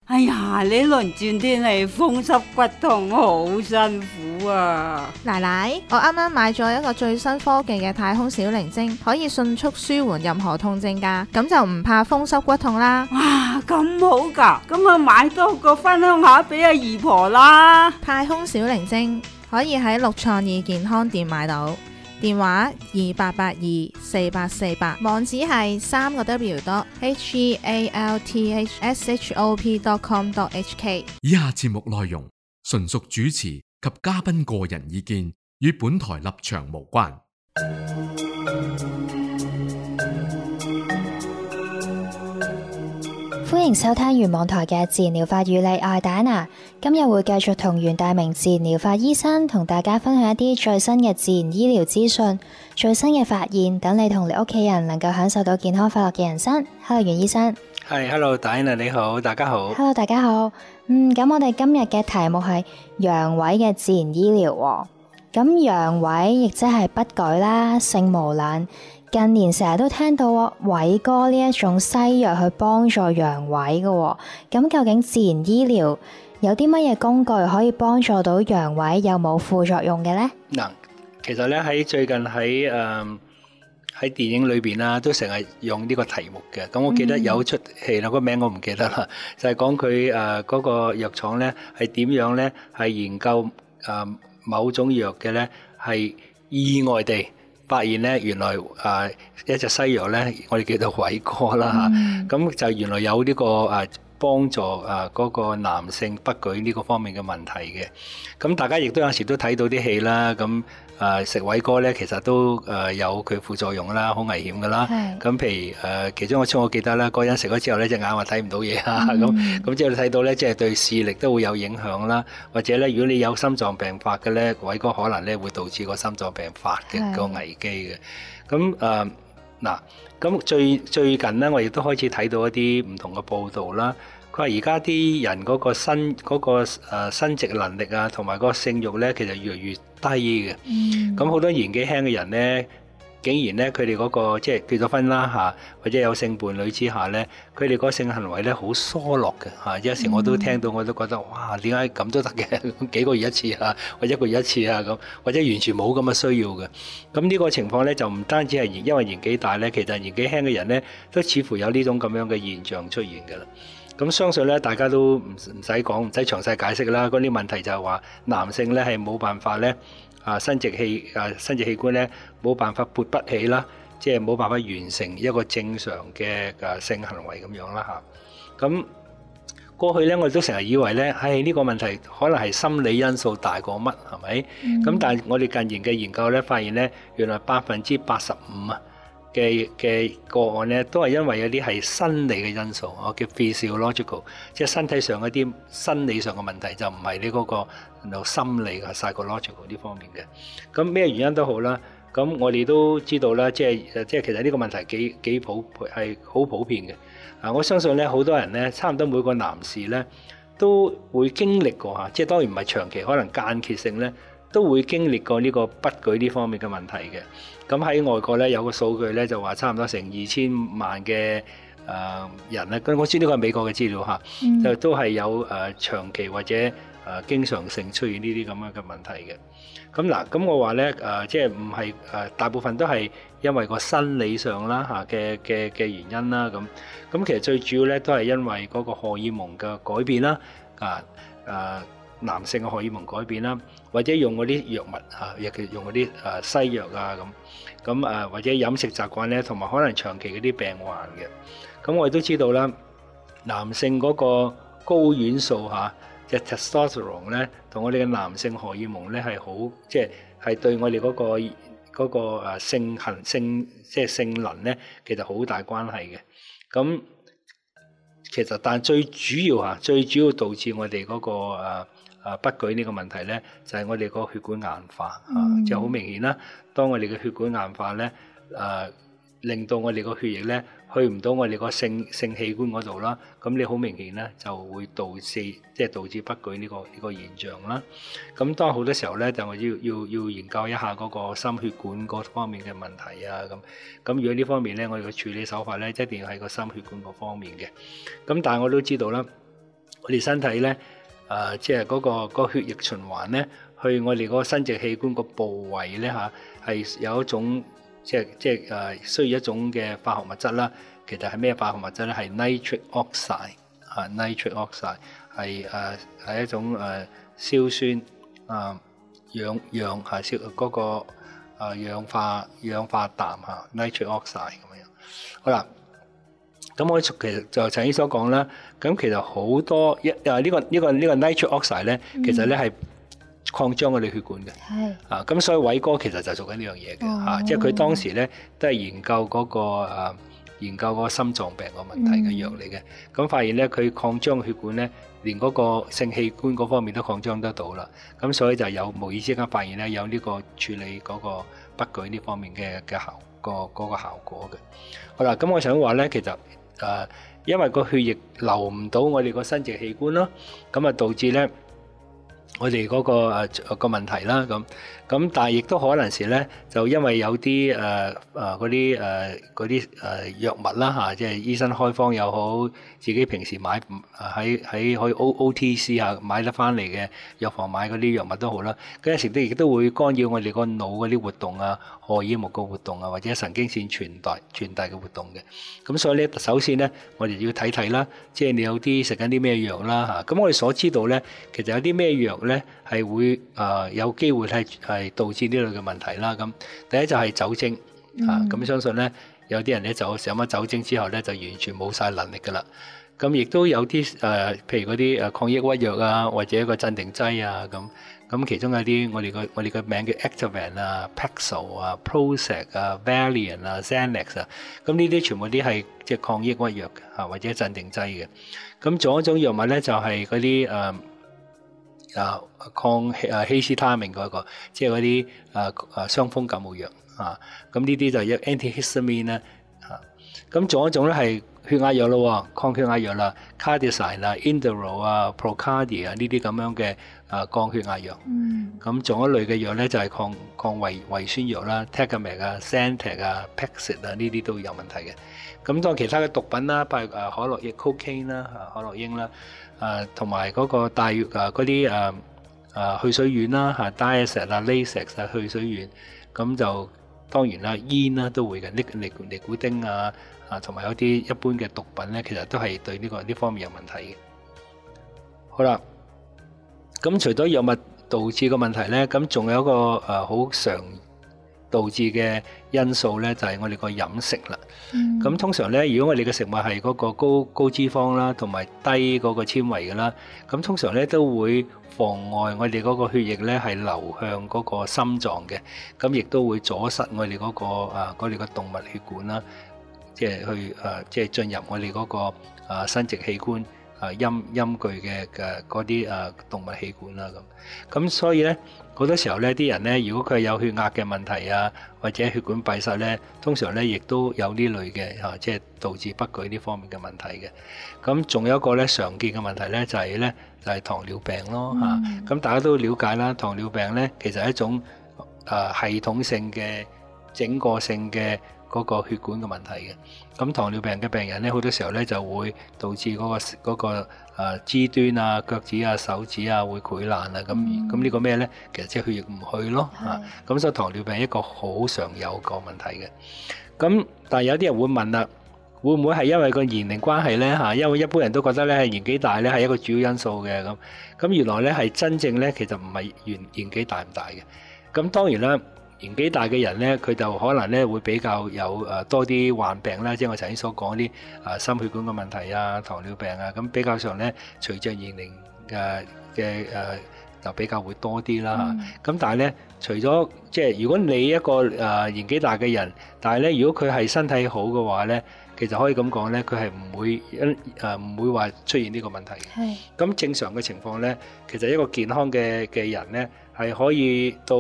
哎呀，呢輪轉天氣風濕骨痛好辛苦啊！ 奶奶，我啱啱買咗一個最新科技嘅太空小靈精，可以迅速舒緩任何痛症㗎，咁就唔怕風濕骨痛啦。 哇，咁好㗎，咁啊買多個分享下俾阿姨婆啦。 太空小靈精可以喺六創意健康店買到，電話28824848，網址係3個W.healthshop.com.hk。 以下節目內容純屬主持及嘉賓個人意見，與本台立場無關。 歡迎收聽原網台嘅自然療法與你，我係戴安娜。今日會繼續同袁大明自然療法醫生同大家分享一啲最新嘅自然醫療資訊、最新嘅發現，等你同你屋企人能夠享受到健康快樂嘅人生。Hello，袁醫生。 係，Hello，戴安娜你好，大家好。 Hello，大家好。咁我哋今日嘅題目係陽痿嘅自然醫療喎。咁陽痿亦即係不舉啦、性無懶。近年成日都聽到偉哥呢一種西藥去幫助陽痿嘅，咁究竟自然醫療有啲乜嘢工具可以幫助到陽痿，有冇副作用嘅呢？ 嗱，其實咧喺最近喺電影裏邊啦，都成日用呢個題目嘅。咁我記得有出戲啦，個名我唔記得啦，就係講佢嗰個藥廠咧係點樣咧係研究某種藥嘅咧係意外地發現咧，原來一隻西藥咧，我哋叫做偉哥啦嚇，咁就原來有呢個幫助嗰個男性不舉呢個方面嘅問題嘅。咁大家亦都有時都睇到啲戲啦，咁食偉哥咧，其實都有佢副作用啦，好危險噶啦。咁譬如其中一出我記得啦，嗰人食咗之後咧，隻眼話睇唔到嘢啊，咁之後你睇到咧，即係對視力都會有影響啦。或者咧，如果你有心臟病發嘅咧，偉哥可能咧會導致個心臟病發嘅個危機嘅。咁嗱，咁最近咧，我亦都開始睇到一啲唔同嘅報道啦。佢話而家啲人嗰個生殖能力啊，同埋個性慾咧，其實越嚟越低嘅。咁好多年紀輕嘅人咧，竟然咧佢哋嗰個即係結咗婚啦嚇，或者有性伴侶之下咧，佢哋嗰個性行為咧好疏落嘅嚇。有時我都聽到，我都覺得哇，點解咁都得嘅？幾個月一次啊，或者一個月一次啊咁，或者完全冇咁嘅需要嘅。咁呢個情況咧就唔單止係因為年紀大咧，其實年紀輕嘅人咧都似乎有呢種咁樣嘅現象出現㗎啦。咁相信咧，大家都唔使講，唔使詳細解釋啦。嗰啲問題就係話男性咧係冇辦法咧生殖器官咧冇辦法勃不起啦，即係冇辦法完成一個正常嘅性行為咁樣啦嚇。咁過去咧，我哋都成日以為咧，呢個問題可能係心理因素大過乜，係咪？咁但係我哋近年嘅研究咧，發現咧，原來85%嘅個案咧，都係因為有啲係生理嘅因素，我叫 physiological， 即係身體上一啲生理上嘅問題，就唔係你嗰個心理嘅 psychological 呢方面嘅。咁咩原因都好啦，咁我哋都知道啦，即係其實呢個問題幾係好普遍嘅。我相信咧，好多人咧，差唔多每個男士咧都會經歷過嚇，即係當然唔係長期，可能間歇性咧都會經歷過呢個不舉呢方面嘅問題嘅。咁喺外國咧有個數據咧就話差唔多成2000萬嘅人咧，我知呢個係美國嘅資料嚇，就都係有長期或者經常性出現呢啲咁樣嘅問題嘅。咁嗱，咁我話咧即係唔係大部分都係因為個生理上啦嚇嘅原因啦咁。咁其實最主要咧都係因為嗰個荷爾蒙嘅改變啦男性嘅荷爾蒙改變啦，或者用嗰啲藥物尤其用嗰啲西藥啊咁或者飲食習慣咧，同埋可能長期嗰啲病患嘅。咁我哋都知道啦，男性嗰個睾丸素即係 testosterone 咧，同我哋嘅男性荷爾蒙咧係好，即係對我哋嗰個性即係性能咧，其實好大關係嘅。咁其實但最主要導致我哋嗰個不舉呢個問題咧，就係我哋個血管硬化就好明顯啦。當我哋嘅血管硬化咧，令到我哋個血液咧去唔到我哋個性器官嗰度啦，咁你好明顯咧就會導致不舉呢個現象啦。咁當好多時候咧，就我要研究一下嗰個心血管嗰方面嘅問題啊咁如果呢方面咧，我哋嘅處理手法咧，一定要喺個心血管嗰方面嘅。咁但係我都知道啦。 我哋身體咧即係嗰個血液循環咧，去我哋嗰個生殖器官個部位咧係有一種即係需要一種嘅化學物質啦。其實係咩化學物質咧？係 nitric oxide，nitric oxide 係一種硝酸氧燒嗰個氧化氮nitric oxide 咁樣。好啦，咁我其實就頭先所講啦。咁其實好多呢個 nitric oxide 咧，其實咧係擴張我哋血管嘅。係咁所以偉哥其實就做緊呢樣嘢嘅即係佢當時咧都係研究嗰個心臟病個問題嘅藥嚟嘅。咁發現咧佢擴張血管咧，連嗰個性器官嗰方面都擴張得到啦。咁所以就有無意之間發現咧有呢個處理嗰個不舉呢方面嘅效果嘅。好啦，咁我想話咧，其實因為個血液流唔到我哋個生殖器官咯，咁導致咧我哋嗰個問題啦。咁但係亦都可能時咧，就因為有啲嗰啲藥物啦即係醫生開方又好，自己平時買喺可以 OTC 買得翻嚟嘅藥房買嗰啲藥物都好啦。嗰陣時亦都會干擾我哋個腦嗰啲活動荷爾蒙個活動或者神經線傳遞嘅活動嘅。咁所以咧，首先咧，我哋要睇啦，即係你有啲食緊啲咩藥啦咁我哋所知道咧，其實有啲咩藥咧係會有機會係導致呢類嘅問題啦。咁第一就係酒精咁相信咧有啲人咧就上咗酒精之後咧就完全冇晒能力噶啦。咁亦都有啲譬如嗰啲抗抑鬱藥或者一個鎮定劑咁其中有啲我哋個名叫 Ativan Paxil Prozac Valium Xanax 咁呢啲全部啲係即係抗抑鬱藥或者鎮定劑嘅。咁仲有一種藥物咧就係嗰啲抗希斯他命嗰個，即係嗰啲傷風感冒藥咁呢啲就係 antihistamine 啦咁仲有一種咧係血壓藥咯，抗血壓藥啦 Cardizine Inderal Procardia 呢啲咁樣嘅降血壓藥。咁仲有一類嘅藥咧就係抗胃酸藥啦 Tagamet Zantac Paxil 呢啲都有問題嘅。咁當其他嘅毒品啦，包括可樂液 cocaine 啦可樂英啦同埋嗰個大嗰啲去水丸啦Diazep Lasix 去水丸。咁就當然啦，煙啦都會嘅，尼古丁同埋有啲一般嘅毒品咧，其實都係對呢方面有問題嘅。好啦，咁除咗藥物導致個問題咧，咁仲有一個好常導致嘅因素咧，就係我哋個飲食啦。咁通常咧，如果我哋嘅食物係嗰個高脂肪啦，同埋低嗰個纖維嘅啦，咁通常咧都會妨礙我哋嗰個血液咧係流向嗰個心臟嘅，咁亦都會阻塞我哋嗰個動脈血管啦，即係去即係進入我哋嗰個生殖器官陰具嘅嗰啲動脈氣管啦咁所以咧好多時候咧啲人咧，如果佢係有血壓嘅問題或者血管閉塞咧，通常咧亦都有呢類嘅即係導致不舉呢方面嘅問題嘅。咁仲有一個咧常見嘅問題咧就係糖尿病咯咁大家都了解啦，糖尿病咧其實係一種系統性嘅整個性嘅嗰個血管嘅問題嘅。咁糖尿病嘅病人咧，好多時候咧就會導致嗰個肢端腳趾手指會潰爛咁呢個咩咧？其實即係血液唔去咯咁所以糖尿病係一個好常有個問題嘅。咁但係有啲人會問啦，會唔會係因為個年齡關係咧因為一般人都覺得咧係年紀大咧係一個主要因素嘅咁原來咧係真正咧其實唔係年紀大唔大嘅。咁當然啦。年紀大嘅人咧，佢就可能咧會比較有多啲患病啦，即係我頭先所講啲心血管嘅問題糖尿病咁比較上咧，隨着年齡嘅就比較會多啲啦咁但係咧，除咗即係如果你一個年紀大嘅人，但係咧如果佢係身體好嘅話咧，其實可以咁講咧，佢係唔會話出現呢個問題嘅。咁正常嘅情況咧，其實一個健康嘅人咧係可以到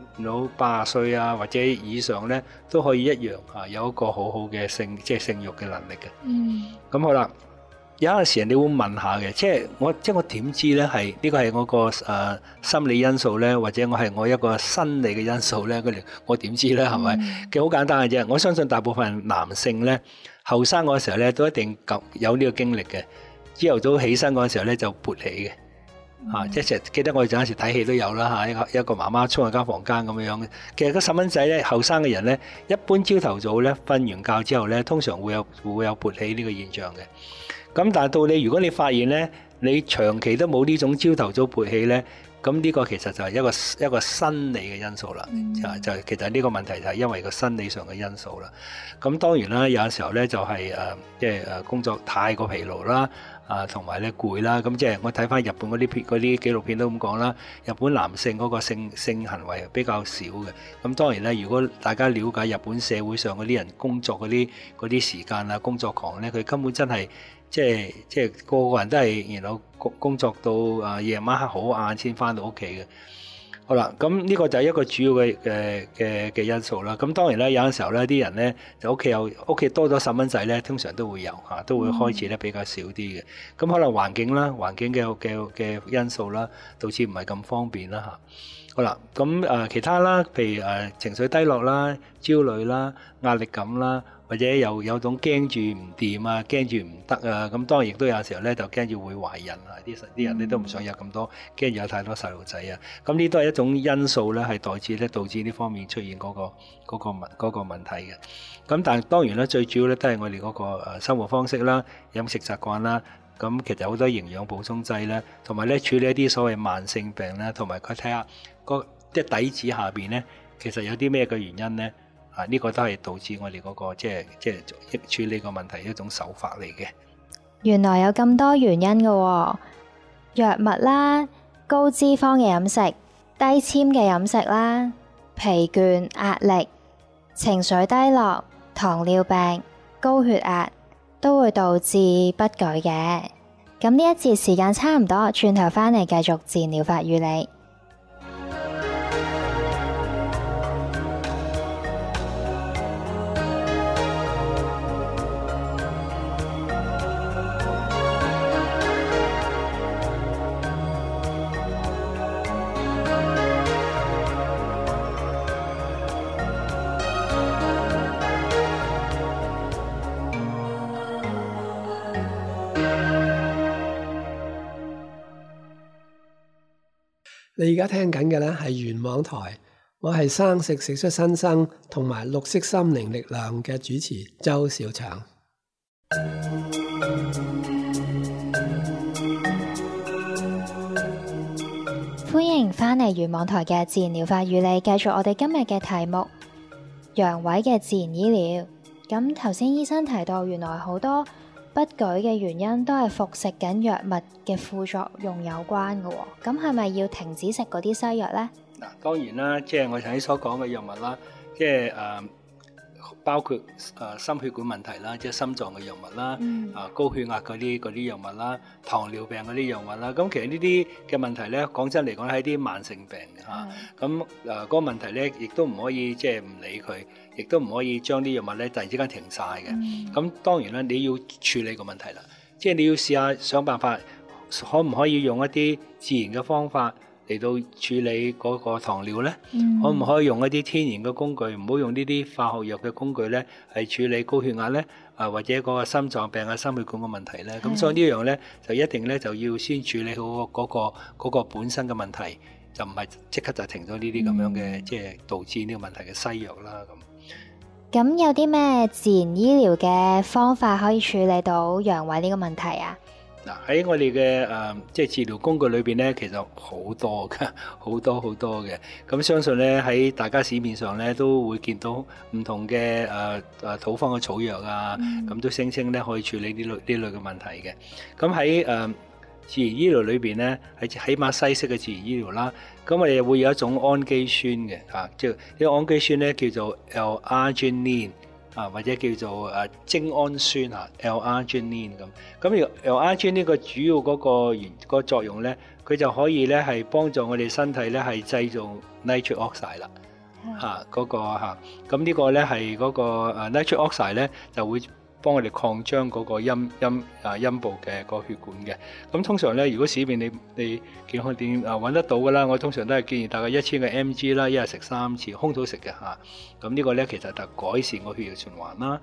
80歲或者以上咧，都可以一樣有一個好好嘅性慾嘅能力嘅。咁好啦，有陣時人哋會問下嘅，即係我點知咧係呢個係我個心理因素咧，或者我一個生理嘅因素咧？我點知咧？係咪？其實好簡單嘅啫。我相信大部分男性咧，後生嗰時候咧都一定有呢個經歷嘅。 朝頭早起身嗰陣時候咧就勃起嘅。即係成日記得我哋有陣時睇戲都有啦，一個媽媽衝入間房間咁樣。其實個細蚊仔咧，後生嘅人咧，一般朝頭早咧瞓完覺之後咧，通常會有勃起呢個現象嘅。咁但係到你如果你發現咧，你長期都冇呢種朝頭早勃起咧，咁呢個其實就係一個生理嘅因素啦。就其實呢個問題就係因為個生理上嘅因素啦。咁當然啦，有陣時候咧就係即係工作太過疲勞啦。同埋咧攰啦，咁即係我睇翻日本嗰啲紀錄片都咁講啦。日本男性嗰個性行為比較少嘅。咁當然咧，如果大家了解日本社會上嗰啲人工作嗰啲時間啊，工作狂咧，佢根本真係即係個個人都係然後工作到夜晚黑好晏先翻到屋企嘅。好啦，咁呢個就係一個主要嘅因素啦。咁當然咧，有陣時候咧，啲人咧就屋企多咗細蚊仔咧，通常都會有都會開始咧比較少啲嘅。咁可能環境嘅因素啦，導致唔係咁方便啦嚇。好啦，咁其他啦，譬如情緒低落啦、焦慮啦、壓力感啦，或者有種驚住唔掂啊、驚住唔得啊，咁當然亦都有時候咧就驚住會懷孕啊，啲人咧都唔想有咁多，驚住有太多細路仔啊，咁呢都係一種因素咧，係導致呢方面出現嗰個問題嘅。咁但係當然啦，最主要咧都係我哋嗰個生活方式啦、飲食習慣啦。咁其實好多營養補充劑咧，同埋咧處理一啲所謂慢性病咧，同埋佢睇下即係底子下邊咧，其實有啲咩嘅原因咧？呢個都係導致我哋嗰個即係處理個問題一種手法嚟嘅。 原來有咁多原因嘅喎，藥物啦、高脂肪嘅飲食、低纖嘅飲食啦、疲倦、壓力、情緒低落、糖尿病、高血壓都會導致不舉嘅。咁呢一節時間差唔多，轉頭返嚟繼續自然療法與你。 你而家聽緊嘅咧係原網台，我係生食出新生同埋綠色心靈力量嘅主持周兆祥。 歡迎返嚟原網台嘅自然療法與你，繼續我哋今日嘅題目陽痿嘅自然醫療。咁頭先醫生提到，原來好多不舉嘅原因都係服食緊藥物嘅副作用有關嘅喎，咁係咪要停止食嗰啲西藥呢？ 嗱，當然啦，即係我頭先所講嘅藥物啦，即係包括心血管問題啦，即係心臟嘅藥物啦，高血壓嗰啲藥物啦，糖尿病嗰啲藥物啦，咁其實呢啲嘅問題咧，講真嚟講係啲慢性病嚇，咁嗰個問題咧，亦都唔可以即係唔理佢，亦都唔可以將啲藥物咧突然之間停晒嘅。咁當然啦，你要處理個問題啦，即係你要試下想辦法，可唔可以用一啲自然嘅方法嚟到處理嗰個糖尿咧？可唔可以用一啲天然嘅工具，唔好用呢啲化學藥嘅工具咧，係處理高血壓咧？或者嗰個心臟病啊、心血管嘅問題咧？咁所以呢樣咧，就一定咧就要先處理好嗰個本身嘅問題，就唔係即刻就停咗呢啲咁樣嘅，即係導致呢個問題嘅西藥啦。 咁有啲咩自然醫療嘅方法可以處理到陽痿呢個問題啊？ 嗱，喺我哋嘅即係治療工具裏邊咧，其實好多嘅，好多嘅。咁相信咧喺大家市面上咧都會見到唔同嘅土方嘅草藥啊，咁都聲稱咧可以處理呢類嘅問題嘅。咁喺自然醫療裏邊咧，係起碼西式嘅自然醫療啦。咁我哋會有一種氨基酸嘅即係呢個氨基酸咧叫做 L-arginine。或者叫做精氨酸L-arginine 咁。咁 L-arginine 呢個主要嗰個作用咧，佢就可以咧係幫助我哋身體咧係製造 nitric oxide 啦。咁呢個咧係嗰個nitric oxide 咧就會幫我哋擴張嗰個陰部嘅個血管嘅。咁通常咧，如果市面你健康店揾得到噶啦，我通常都係建議大概1000個 mg 啦，一日食3次，空肚食嘅嚇。咁呢個咧其實就改善個血液循環啦。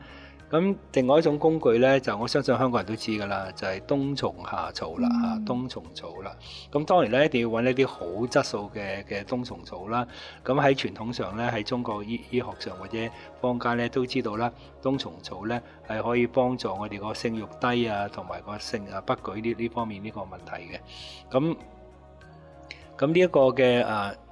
咁另外一種工具咧，就我相信香港人都知㗎啦，就係冬蟲夏草啦嚇，冬蟲草啦。咁當然咧，一定要揾一啲好質素嘅冬蟲草啦。咁喺傳統上咧，喺中國醫學上或者坊間咧都知道啦，冬蟲草咧係可以幫助我哋個性慾低啊，同埋個性不舉呢方面呢個問題嘅。咁呢一個嘅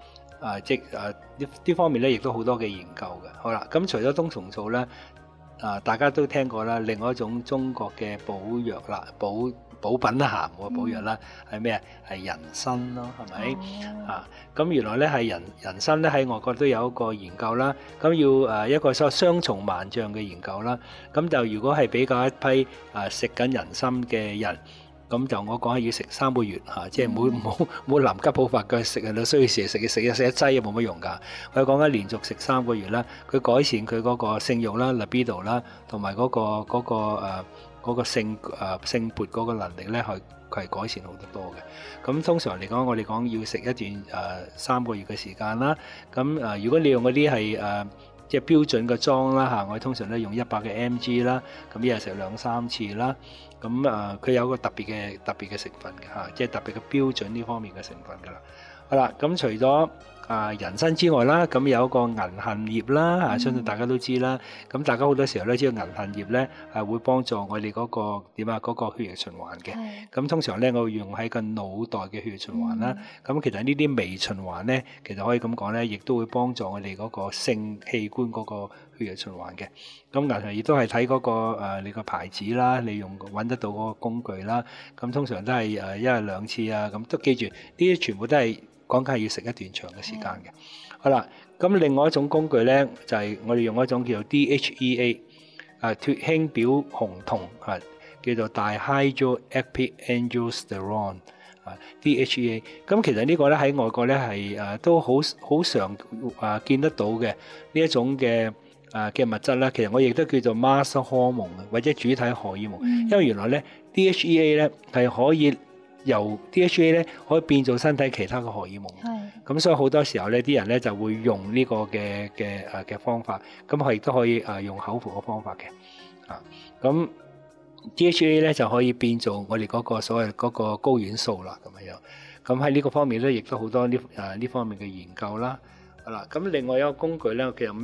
呢方面咧，亦都好多嘅研究嘅。好啦，咁除咗冬蟲草咧，大家都聽過啦，另外一種中國嘅補藥啦，補品鹹嘅補藥啦，係咩啊？係人參咯，係咪？咁原來咧係人參咧喺外國都有一個研究啦，咁要一個所謂雙重萬象嘅研究啦。咁就如果係比較一批食緊人參嘅人。咁就我講係要食3個月嚇，即係冇臨急抱佛腳食，都需要食一劑冇乜用㗎。我講緊連續食3個月啦，佢改善佢嗰個性慾啦、libido 啦，同埋嗰個性勃嗰個能力咧，佢係改善好得多嘅。咁通常嚟講，我哋講要食一段3個月嘅時間啦。咁如果你用嗰啲係即係標準嘅裝啦嚇，我哋通常咧用100嘅 mg 啦，咁一日食2-3次啦。咁佢有個特別嘅成分嘅嚇，即係特別嘅標準呢方面嘅成分㗎啦。好啦，咁除咗人參之外啦，咁有一個銀杏葉啦嚇，相信大家都知啦。咁大家好多時候咧知道銀杏葉咧係會幫助我哋嗰個血液循環嘅。咁通常咧我會用喺個腦袋嘅血液循環啦。咁其實呢啲微循環咧，其實可以咁講咧，亦都會幫助我哋嗰個性器官嗰個血液循環嘅。咁銀杏葉都係睇嗰個你個牌子啦，你揾得到嗰個工具啦。咁通常都係1日2次啊。咁都記住，呢啲全部都係講緊係要食一段長嘅時間嘅。好啦，咁另外一種工具咧，就係我哋用一種叫做 DHEA 脫氫表紅酮叫做 dihydroepiandrosterone DHEA。咁其實呢個咧喺外國咧係都好常見得到嘅呢一種嘅物質啦。其實我亦都叫做 master hormone 或者主體荷爾蒙，因為原來咧 DHEA 咧係可以由 DHA 咧可以變做身體其他嘅荷爾蒙，咁所以好多時候咧啲人咧就會用呢個嘅方法，咁佢亦都可以用口服嘅方法嘅，咁 DHA 咧就可以變做我哋嗰個所謂嗰個睾丸素啦，咁樣，咁喺呢個方面咧亦都好多呢方面嘅研究啦，好啦，咁另外有一個工具咧叫做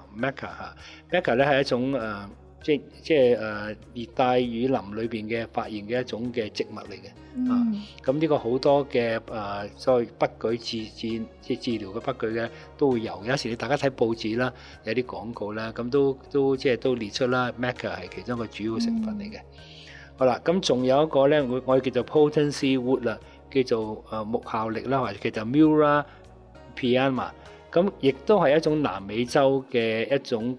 Maca 咧係一種即係熱帶雨林裏邊嘅發現嘅一種嘅植物嚟嘅，咁呢個好多嘅所謂不舉即係治療嘅不舉嘅都會有，有時你大家睇報紙啦，有啲廣告啦，咁都即係都列出啦 ，Maca 係其中一個主要成分嚟嘅。好啦，咁仲有一個咧，我哋叫做 Potency Wood 啦，叫做木效力啦，或者叫做 Mura Piama。咁亦都係一種南美洲嘅一種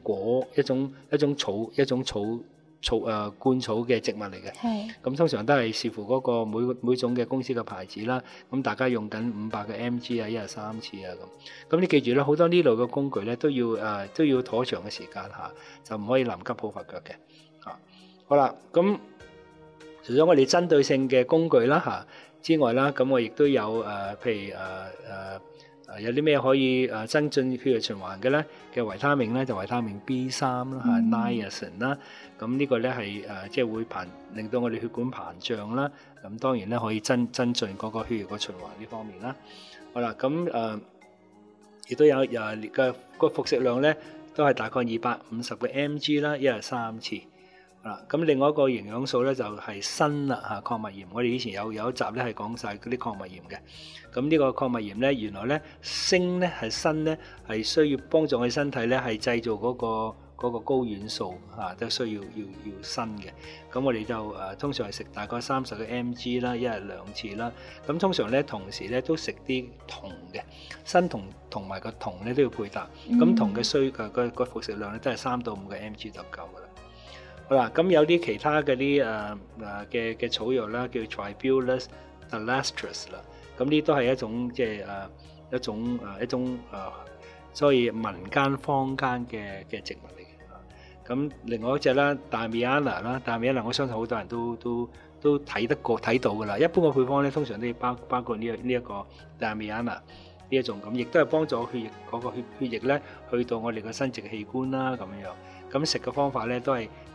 灌草嘅植物嚟嘅。咁通常都係視乎嗰個每種嘅公司嘅牌子啦。咁大家用緊500嘅 mg 啊，一日3次啊咁。咁你記住啦，好多呢類嘅工具咧都要妥長嘅時間嚇，就唔可以臨急抱佛腳嘅嚇。好啦，咁除咗我哋針對性嘅工具啦嚇之外啦，咁我亦都有譬如有啲咩可以增進血液循環嘅咧嘅維他命咧，就維他命 B3 啦，niacin 啦，咁呢個咧係即係會令到我哋血管膨脹啦，咁當然咧可以增進嗰個血液個循環呢方面啦。好啦，咁亦都有個服食量咧都係大概250嘅 mg 啦，一日3次。咁另外一個營養素咧就係鋅啦嚇，礦物鹽。我哋以前有一集咧係講晒嗰啲礦物鹽嘅。咁呢個礦物鹽咧，原來咧鋅咧係需要幫助我哋身體咧係製造嗰個睾丸素嚇，都需要鋅嘅。咁我哋就通常係食大概30嘅 mg 啦，一日2次啦。咁通常咧同時咧都食啲銅嘅，鋅同埋個銅咧都要配搭。咁銅嘅個服食量咧都係3到5嘅 mg 就夠噶啦。好啦，咁有啲其他嗰啲嘅草藥啦，叫 Tribulus terrestris 啦，咁呢都係一種即係一種所以民間坊間嘅植物嚟嘅。咁另外一隻啦 Damiana 啦 ，Damiana 我相信好多人都睇到噶啦。一般嘅配方咧，通常都要包括呢一個 Damiana 呢一種，咁亦都係幫助血液嗰個血液咧去到我哋個生殖器官啦咁樣。咁食嘅方法咧都係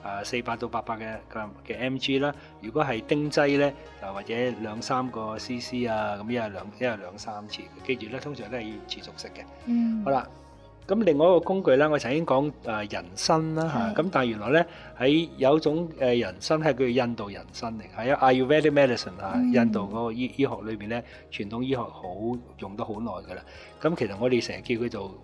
400到800嘅 mg 啦。如果係丁劑咧，就或者2-3個 cc 啊，咁一日兩三次。記住咧，通常都係要持續食嘅。好啦。咁另外一個工具咧，我曾經講人參啦嚇，咁但係原來咧喺有一種人參係叫印度人參嚟，係啊 Ayurvedic medicine 嚇，印度嗰個醫學裏邊咧，傳統醫學好用得好耐㗎啦。咁其實我哋成日叫佢做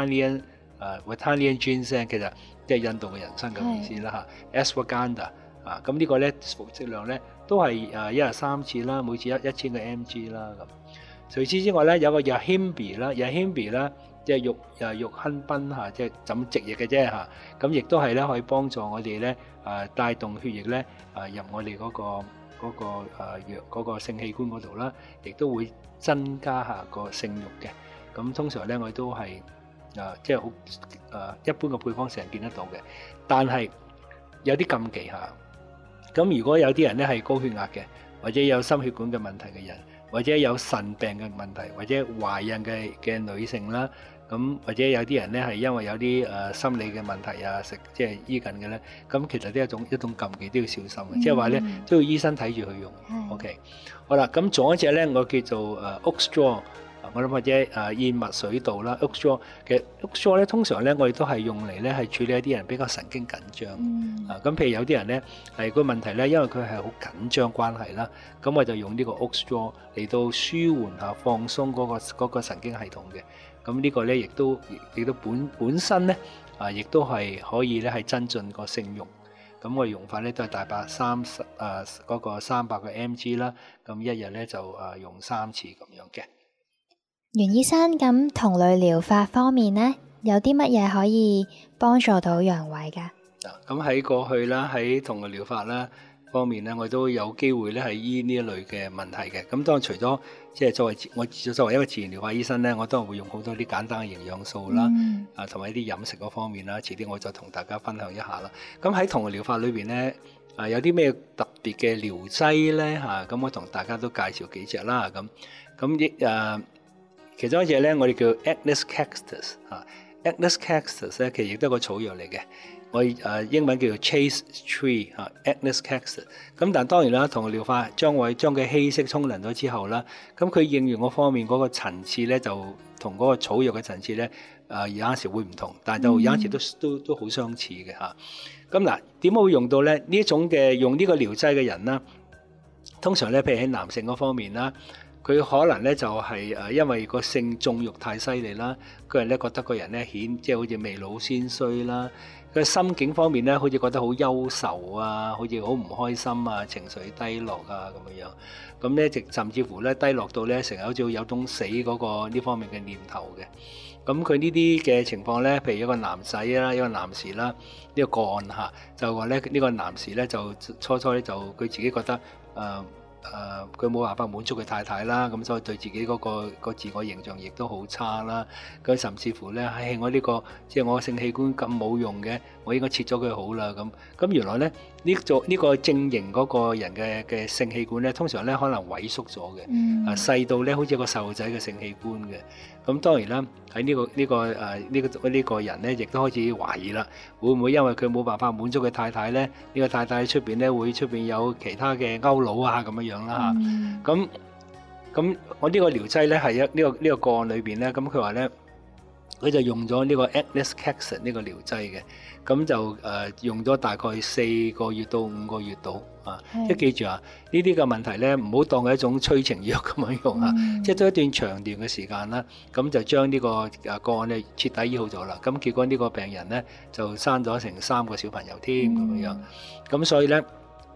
Vithanian ginseng， 其實即係印度嘅人參嘅意思啦嚇。Ashwagandha 啊，咁呢個咧服食量咧都係一日3次啦，每次1000個 mg 啦咁。除此之外咧，有個 Yahimbi 啦。即係玉亨賓嚇，即係怎直譯嘅啫嚇。咁亦都係咧可以幫助我哋咧帶動血液咧入我哋嗰個性器官嗰度啦，亦都會增加下個性慾嘅。咁通常咧我哋都係即係好一般嘅配方成日見得到嘅，但係有啲禁忌下。咁如果有啲人咧係高血壓嘅，或者有心血管嘅問題嘅人，或者有腎病嘅問題，或者懷孕嘅女性啦。咁或者有啲人咧係因為有啲心理嘅問題啊，即係醫緊嘅咧，咁其實都係一種禁忌都要小心嘅，即係話咧都要醫生睇住去用。OK， 好啦，咁仲有一隻咧，我叫做oak straw， 我諗或者燕麥水稻啦 ，oak straw 嘅 oak straw 咧，通常咧我哋都係用嚟咧係處理一啲人比較神經緊張。咁譬如有啲人咧係個問題咧，因為佢係好緊張關係啦，咁我就用呢個 oak straw 嚟到舒緩下放鬆嗰個神經系統嘅。咁呢個咧亦都本身咧亦都係可以咧係增進個性慾。咁我用法咧都係大約嗰個300個 mg 啦。咁一日咧就用3次咁樣嘅。 袁醫生，咁同類療法方面咧，有啲乜嘢可以幫助到陽痿㗎？ 咁喺過去啦，喺同類療法啦方面咧，我都有機會咧係醫呢一類嘅問題嘅。咁當然除咗即係作為一個自然療法醫生咧，我都係會用好多啲簡單嘅營養素啦，同埋一啲飲食嗰方面啦。遲啲我再同大家分享一下啦。咁喺同類療法裏邊咧，有啲咩特別嘅療劑咧嚇？咁我同大家都介紹幾隻啦。咁其中一隻咧，我哋叫 Agnus Cactus 嚇。Agnus Cactus 咧，其實亦都係個草藥嚟嘅。我英文叫做 Chaste Tree 嚇 ，Agnus Cactus。咁但係當然啦，同療法將佢稀釋沖涼咗之後啦，咁佢應用嗰方面嗰個層次咧，就同嗰個草藥嘅層次咧，有陣時會唔同，但係就有陣時都好相似嘅嚇。咁嗱，點解會用到咧？呢一種嘅用呢個療劑嘅人啦，通常咧，譬如喺男性嗰方面啦。佢可能咧就係因為個性縱慾太犀利啦，個人咧覺得個人咧即係好似未老先衰啦。佢心境方面咧，好似覺得好憂愁啊，好似好唔開心啊，情緒低落啊咁樣。咁咧甚至乎咧低落到咧成日好似有種死嗰個呢方面嘅念頭嘅。咁佢呢啲嘅情況咧，譬如一個男仔啦，一個男士啦，呢個個案嚇就話咧呢個男士咧就初咧就佢自己覺得佢冇辦法滿足佢太太啦，咁所以對自己嗰個自我形象亦都好差啦。佢甚至乎咧，我呢個即係我性器官咁冇用嘅，我應該切咗佢好啦。咁原來咧呢個正型嗰個人嘅性器官咧，通常咧可能萎縮咗嘅，細到咧好似個細路仔嘅性器官嘅。咁當然啦，喺呢個人咧，亦都開始懷疑啦，會唔會因為佢冇辦法滿足佢太太咧？呢個太太喺出邊咧，會出邊有其他嘅勾佬啊咁樣啦嚇。咁我呢個療劑咧係呢個個案裏邊咧，咁佢話咧，佢就用咗呢個 Agnus Cactus 呢個療劑嘅，咁就用咗大概4個月到5個月度啊。即係記住啊，呢啲嘅問題咧，唔好當係一種催情藥咁樣用啊。即係都一段長段嘅時間啦，咁就將呢個個案咧徹底醫好咗啦。咁結果呢個病人咧就生咗成3個小朋友添咁樣。咁所以咧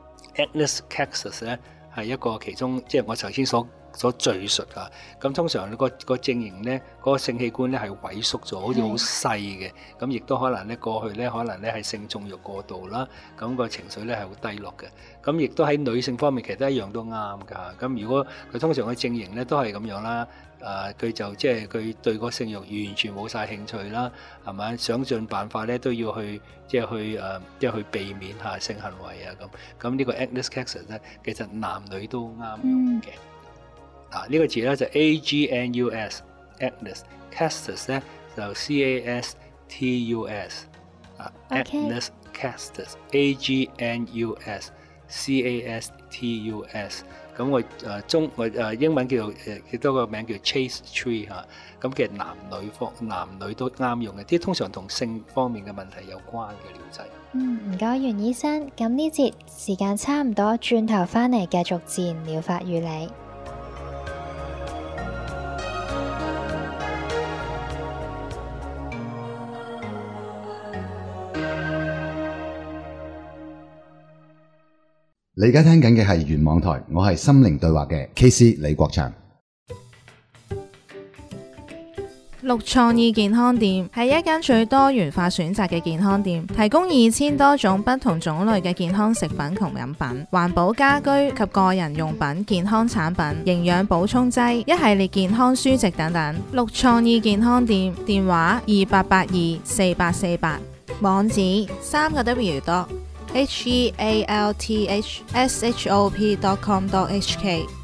Agnus Cactus 咧係一個其中，即係我頭先所敘述啊，咁通常個正型咧，嗰個性器官咧係萎縮咗，好似好細嘅，咁亦都可能咧過去咧可能咧係性縱慾過度啦，咁個情緒咧係好低落嘅，咁亦都喺女性方面其實都一樣都啱㗎。咁如果佢通常嘅正型咧都係咁樣啦，佢就即係佢對個性慾完全冇晒興趣啦，係咪？想盡辦法咧都要去即係去避免下性行為啊咁呢個 Agnus Cactus 咧，其實男女都啱用嘅。呢個字咧就 Agnus Agnus Castus 咧就 Castus Agnus Agnus AGNUSCASTUS。咁我英文叫做幾多個名叫 Chaste Tree 嚇，咁其實男女都啱用嘅，啲通常同性方面嘅問題有關嘅療劑。 唔該，袁醫生。咁呢節時間差唔多，轉頭返嚟繼續自然療法與你。 你而家聽緊嘅係原網台，我係心靈對話嘅 KC 李國祥。 綠創意健康店係一間最多元化選擇嘅健康店，提供2000多種不同種類嘅健康食品同飲品、環保家居及個人用品、健康產品、營養補充劑、一系列健康書籍等等。綠創意健康店電話28824848，網址3W.healthshop.com.hk。